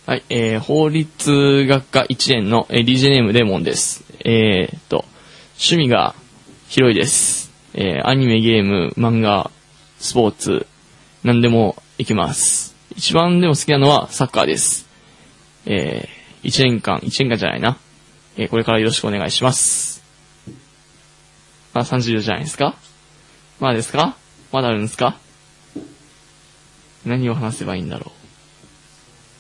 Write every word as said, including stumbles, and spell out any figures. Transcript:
はい、えー、法律学科いちねんの、えー、ディージェー ネームレモンです。えーっと、趣味が広いです。えー、アニメ、ゲーム、漫画、スポーツ、何でもいけます。一番でも好きなのはサッカーです。えー、いちねんかん、いちねんかんじゃないな。えー、これからよろしくお願いします。まあさんじゅうびょうじゃないですか？まだですか？まだあるんですか？何を話せばいいんだろう。